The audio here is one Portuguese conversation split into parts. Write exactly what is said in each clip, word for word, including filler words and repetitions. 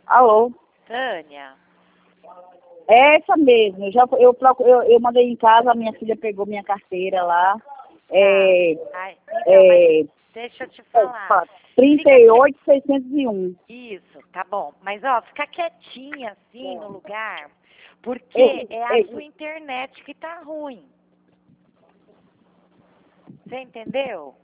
Alô? Tânia? É essa mesmo. Eu, já, eu, procu- eu, eu mandei em casa, a minha filha pegou minha carteira lá. É, Ai, então, é, mas deixa eu te falar. opa, trinta e oito, seiscentos e um. Isso, tá bom. Mas, ó, fica quietinha assim no lugar, porque Ei, é a ei, sua internet que tá ruim. Você entendeu?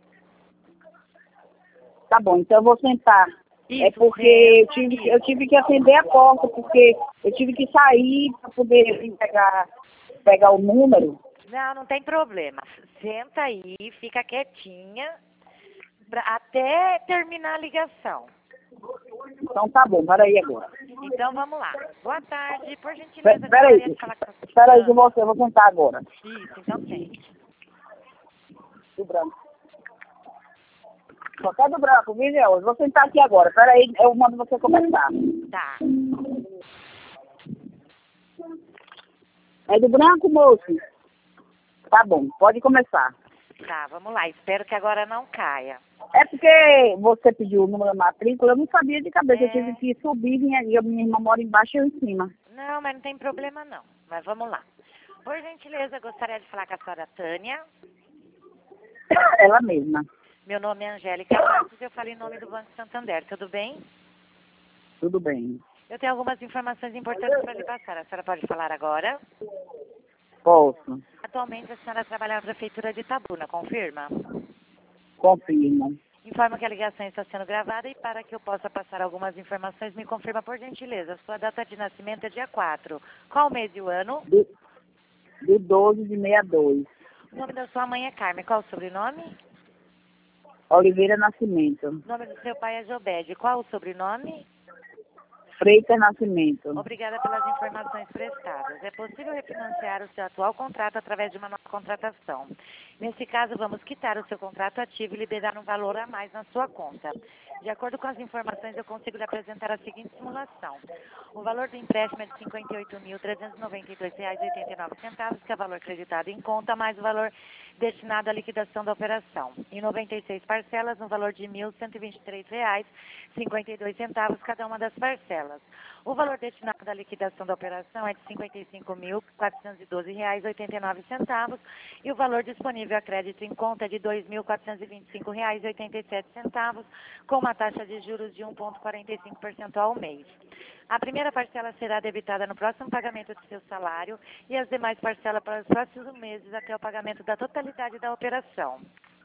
tá bom, então eu vou sentar. É Isso, porque eu senta, tive, que- isso. eu tive que atender a porta, porque eu tive que sair para poder vir pegar, pegar o número. Não, não tem problema. Senta aí, fica quietinha, pra, até terminar a ligação. Então tá bom, para aí agora. Então, vamos lá. Boa tarde, por Pe- gentileza, Peraí, gostaria de falar com a peraí que eu senhora. vou, eu vou sentar agora. Isso, então sente. Do branco. Só quer do branco, viu, Gel? Vou sentar aqui agora. Peraí, eu mando você começar. Tá. É do branco, moço? Tá bom, pode começar. Tá, vamos lá. Espero que agora não caia. É porque você pediu o número da matrícula, eu não sabia de cabeça. É. Eu tive que subir, minha, e a minha irmã mora embaixo e eu em cima. Não, mas não tem problema não. Mas vamos lá. Por gentileza, gostaria de falar com a senhora Tânia. Ela mesma. Meu nome é Angélica Marques, eu falo em nome do Banco Santander, tudo bem? Tudo bem. Eu tenho algumas informações importantes para lhe passar. A senhora pode falar agora? Posso. Atualmente a senhora trabalha na Prefeitura de Itabuna, confirma? Confirmo. Informo que a ligação está sendo gravada e para que eu possa passar algumas informações, me confirma por gentileza. Sua data de nascimento é dia quatro. Qual o mês e o ano? Do, do doze de sessenta e dois. O nome da sua mãe é Carmen. Qual o sobrenome? Oliveira Nascimento. O nome do seu pai é Jobede. Qual o sobrenome? Freitas Nascimento. Obrigada pelas informações prestadas. É possível refinanciar o seu atual contrato através de uma nova contratação. Nesse caso, vamos quitar o seu contrato ativo e liberar um valor a mais na sua conta. De acordo com as informações, eu consigo lhe apresentar a seguinte simulação. O valor do empréstimo é de cinquenta e oito mil, trezentos e noventa e dois reais e oitenta e nove centavos, que é o valor acreditado em conta, mais o valor destinado à liquidação da operação. Em noventa e seis parcelas, no valor de mil cento e vinte e três reais e cinquenta e dois centavos cada uma das parcelas. O valor destinado à liquidação da operação é de cinquenta e cinco mil, quatrocentos e doze reais e oitenta e nove centavos e o valor disponível a crédito em conta é de dois mil, quatrocentos e vinte e cinco reais e oitenta e sete centavos, com uma taxa de juros de um vírgula quarenta e cinco por cento ao mês. A primeira parcela será debitada no próximo pagamento do seu salário e as demais parcelas para os próximos meses até o pagamento da totalidade da operação.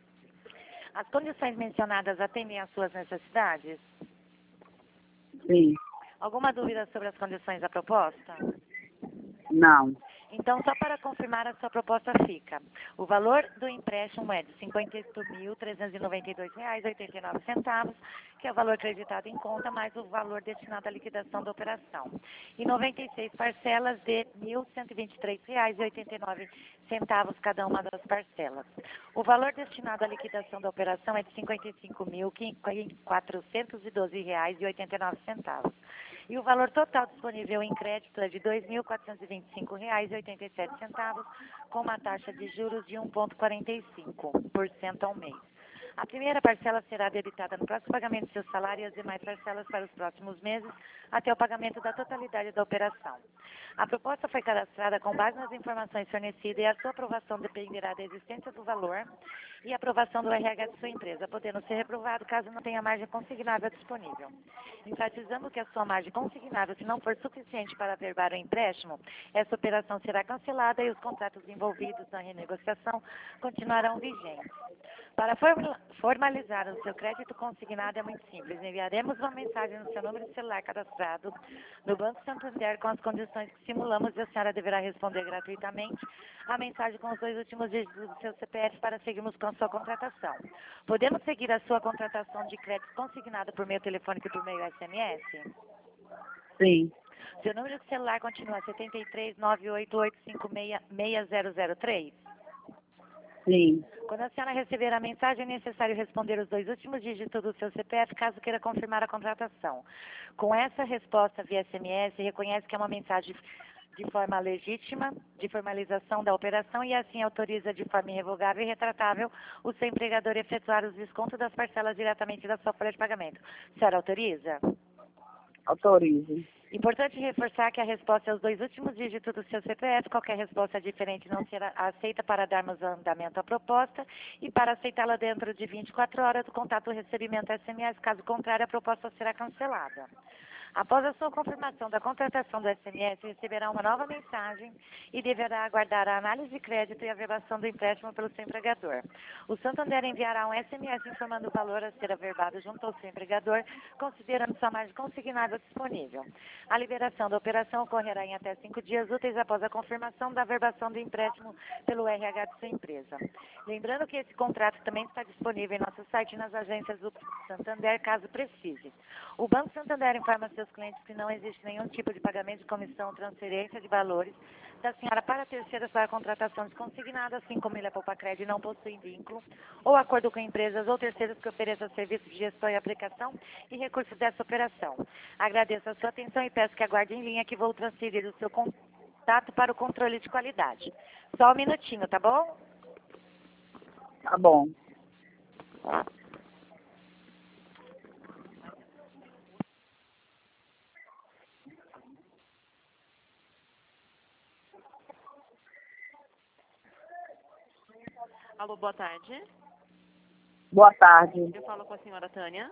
As condições mencionadas atendem às suas necessidades? Sim. Alguma dúvida sobre as condições da proposta? Não. Então, só para confirmar, a sua proposta fica. O valor do empréstimo é de cinquenta e oito mil, trezentos e noventa e dois reais e oitenta e nove centavos, que é o valor acreditado em conta, mais o valor destinado à liquidação da operação. E noventa e seis parcelas de mil cento e vinte e três reais e oitenta e nove centavos cada uma das parcelas. O valor destinado à liquidação da operação é de cinquenta e cinco mil, quatrocentos e doze reais e oitenta e nove centavos. E o valor total disponível em crédito é de dois mil, quatrocentos e vinte e cinco reais e oitenta e sete centavos, com uma taxa de juros de um vírgula quarenta e cinco por cento ao mês. A primeira parcela será debitada no próximo pagamento do seu salário e as demais parcelas para os próximos meses, até o pagamento da totalidade da operação. A proposta foi cadastrada com base nas informações fornecidas e a sua aprovação dependerá da existência do valor e aprovação do R H de sua empresa, podendo ser reprovado caso não tenha margem consignável disponível. Enfatizando que a sua margem consignável, se não for suficiente para averbar o empréstimo, essa operação será cancelada e os contratos envolvidos na renegociação continuarão vigentes. Para formalizar o seu crédito consignado é muito simples. Enviaremos uma mensagem no seu número de celular cadastrado no Banco Santander com as condições que simulamos e a senhora deverá responder gratuitamente a mensagem com os dois últimos dígitos do seu C P F para seguirmos com a sua contratação. Podemos seguir a sua contratação de crédito consignado por meio telefônico e por meio S M S? Sim. Seu número de celular continua setenta e três, nove oito oito cinco seis, seis zero zero três? Sim. Quando a senhora receber a mensagem, é necessário responder os dois últimos dígitos do seu C P F, caso queira confirmar a contratação. Com essa resposta via S M S, reconhece que é uma mensagem de forma legítima, de formalização da operação e assim autoriza de forma irrevogável e retratável o seu empregador a efetuar os descontos das parcelas diretamente da sua folha de pagamento. A senhora autoriza? Autorize. Importante reforçar que a resposta é os dois últimos dígitos do seu C P F. Qualquer resposta diferente não será aceita para darmos andamento à proposta e para aceitá-la dentro de vinte e quatro horas, o contato do recebimento S M S. Caso contrário, a proposta será cancelada. Após a sua confirmação da contratação do S M S, receberá uma nova mensagem e deverá aguardar a análise de crédito e a verbação do empréstimo pelo seu empregador. O Santander enviará um S M S informando o valor a ser averbado junto ao seu empregador, considerando sua margem consignável disponível. A liberação da operação ocorrerá em até cinco dias úteis após a confirmação da verbação do empréstimo pelo R H de sua empresa. Lembrando que esse contrato também está disponível em nosso site e nas agências do Santander, caso precise. O Banco Santander informa seus clientes que não existe nenhum tipo de pagamento de comissão ou transferência de valores da senhora para terceiros para a contratação de consignado, assim como ele é poupa crédito e não possui vínculo ou acordo com empresas ou terceiros que ofereçam serviços de gestão e aplicação e recursos dessa operação. Agradeço a sua atenção e peço que aguarde em linha que vou transferir o seu contato para o controle de qualidade. Só um minutinho, tá bom? Tá bom. Alô, boa tarde. Boa tarde. Eu falo com a senhora Tânia.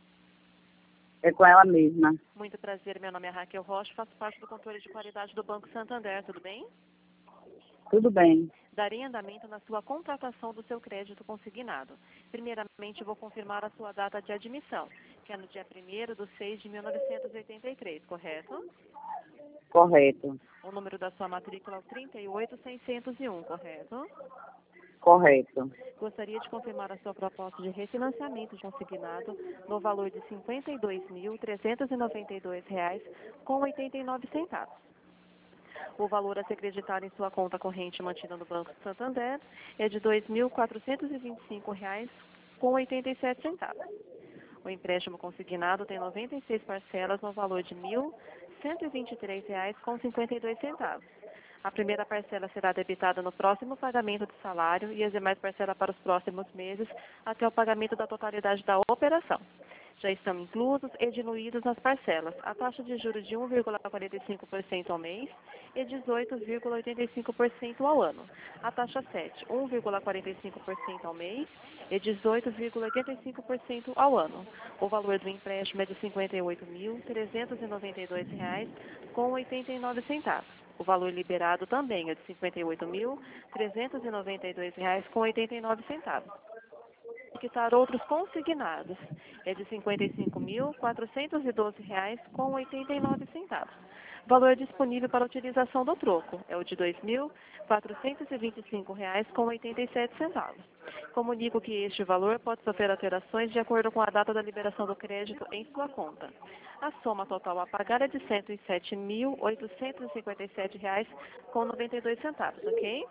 É com ela mesma. Muito prazer, meu nome é Raquel Rocha, faço parte do controle de qualidade do Banco Santander, tudo bem? Tudo bem. Darei andamento na sua contratação do seu crédito consignado. Primeiramente, vou confirmar a sua data de admissão, que é no dia primeiro de seis de mil novecentos e oitenta e três, correto? Correto. O número da sua matrícula é o trinta e oito mil seiscentos e um, correto? Correto. Gostaria de confirmar a sua proposta de refinanciamento de consignado no valor de cinquenta e dois mil trezentos e noventa e dois reais com oitenta e nove centavos. O valor a ser acreditado em sua conta corrente mantida no Banco Santander é de dois mil quatrocentos e vinte e cinco reais com oitenta e sete centavos. O empréstimo consignado tem noventa e seis parcelas no valor de mil cento e vinte e três reais com cinquenta e dois centavos. A primeira parcela será debitada no próximo pagamento do salário e as demais parcelas para os próximos meses até o pagamento da totalidade da operação. Já estão inclusos e diluídos nas parcelas a taxa de juros de um vírgula quarenta e cinco por cento ao mês e dezoito vírgula oitenta e cinco por cento ao ano. A taxa sete, um vírgula quarenta e cinco por cento ao mês e dezoito vírgula oitenta e cinco por cento ao ano. O valor do empréstimo é de cinquenta e oito mil trezentos e noventa e dois reais com oitenta e nove centavos. O valor liberado também é de cinquenta e oito mil trezentos e noventa e dois reais com oitenta e nove centavos. Quitar outros consignados é de cinquenta e cinco mil quatrocentos e doze reais com oitenta e nove centavos. Valor disponível para utilização do troco é o de dois mil quatrocentos e vinte e cinco reais com oitenta e sete centavos. Comunico que este valor pode sofrer alterações de acordo com a data da liberação do crédito em sua conta. A soma total a pagar é de cento e sete mil oitocentos e cinquenta e sete reais com noventa e dois centavos, ok?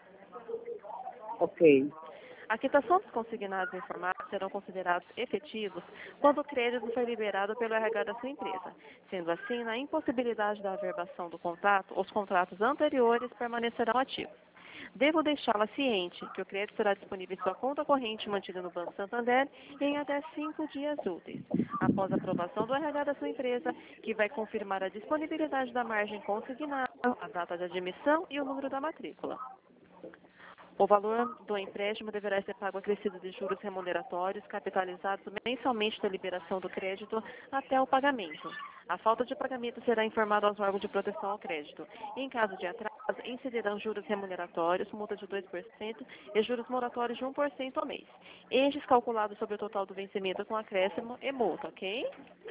Ok. A quitação dos consignados informados serão considerados efetivos quando o crédito for liberado pelo R H da sua empresa. Sendo assim, na impossibilidade da averbação do contrato, os contratos anteriores permanecerão ativos. Devo deixá-la ciente que o crédito será disponível em sua conta corrente mantida no Banco Santander em até cinco dias úteis, após a aprovação do R H da sua empresa, que vai confirmar a disponibilidade da margem consignada, a data de admissão e o número da matrícula. O valor do empréstimo deverá ser pago acrescido de juros remuneratórios capitalizados mensalmente da liberação do crédito até o pagamento. A falta de pagamento será informada aos órgãos de proteção ao crédito. Em caso de atraso, incidirão juros remuneratórios, multa de dois por cento e juros moratórios de um por cento ao mês. Estes calculados sobre o total do vencimento com acréscimo e multa, ok?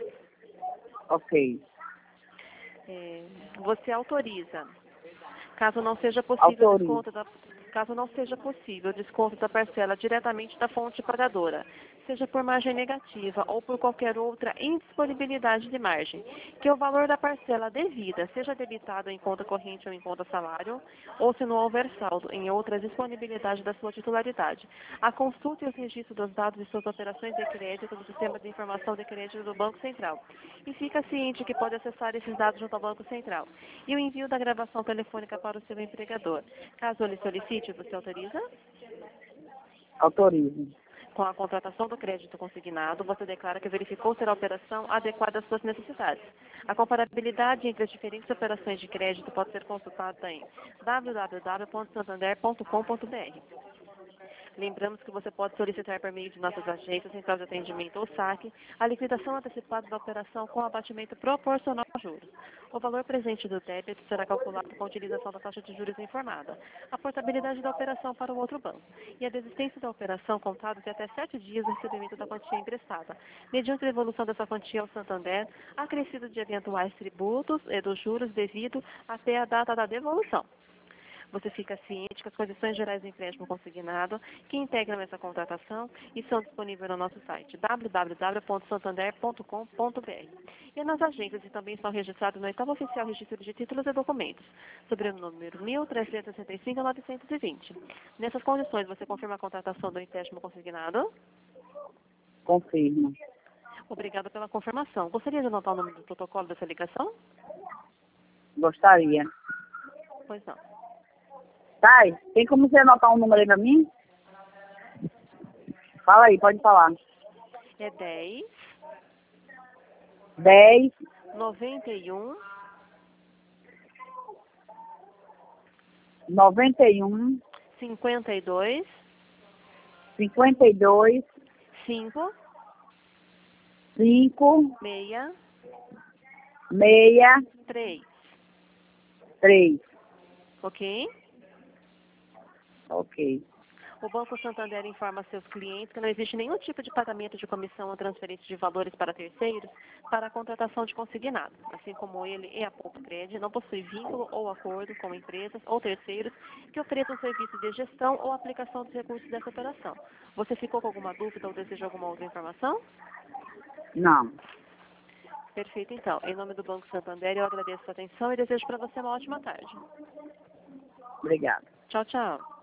Ok. É, você autoriza, caso não seja possível o Autorize. desconto da... Caso não seja possível o desconto da parcela diretamente da fonte pagadora, seja por margem negativa ou por qualquer outra indisponibilidade de margem, que o valor da parcela devida seja debitado em conta corrente ou em conta salário, ou se não houver saldo em outra disponibilidade da sua titularidade. A consulta e os registros dos dados de suas operações de crédito do Sistema de Informação de Crédito do Banco Central. E fica ciente que pode acessar esses dados junto ao Banco Central. E o envio da gravação telefônica para o seu empregador. Caso ele solicite, você autoriza? Autorize. Com a contratação do crédito consignado, você declara que verificou ser a operação adequada às suas necessidades. A comparabilidade entre as diferentes operações de crédito pode ser consultada em w w w ponto santander ponto com ponto b r. Lembramos que você pode solicitar por meio de nossas agências, central de atendimento ou saque, a liquidação antecipada da operação com abatimento proporcional a juros. O valor presente do débito será calculado com a utilização da taxa de juros informada, a portabilidade da operação para o outro banco e a desistência da operação contada de até sete dias do recebimento da quantia emprestada, mediante a devolução dessa quantia ao Santander, acrescido de eventuais tributos e dos juros devido até a data da devolução. Você fica ciente que as condições gerais do empréstimo consignado que integram essa contratação estão disponíveis no nosso site w w w ponto santander ponto com ponto b r e nas agências e também estão registrados no oitavo Oficial Registro de Títulos e Documentos, sobre o número mil trezentos e sessenta e cinco, novecentos e vinte. Nessas condições, você confirma a contratação do empréstimo consignado? Confirmo. Obrigada pela confirmação. Gostaria de anotar o número do protocolo dessa ligação? Gostaria. Pois não. Thay, tem como você anotar um número aí pra mim? Fala aí, pode falar. É dez, dez, noventa e um, noventa e um, cinquenta e dois, cinquenta e dois, cinco, cinco, meia, meia, três. três. Ok? Ok. O Banco Santander informa seus clientes que não existe nenhum tipo de pagamento de comissão ou transferência de valores para terceiros para a contratação de consignado, assim como ele e a Poupa Cred não possuem vínculo ou acordo com empresas ou terceiros que ofereçam serviços de gestão ou aplicação dos recursos dessa operação. Você ficou com alguma dúvida ou deseja alguma outra informação? Não. Perfeito, então. Em nome do Banco Santander, eu agradeço a sua atenção e desejo para você uma ótima tarde. Obrigada. Tchau, tchau.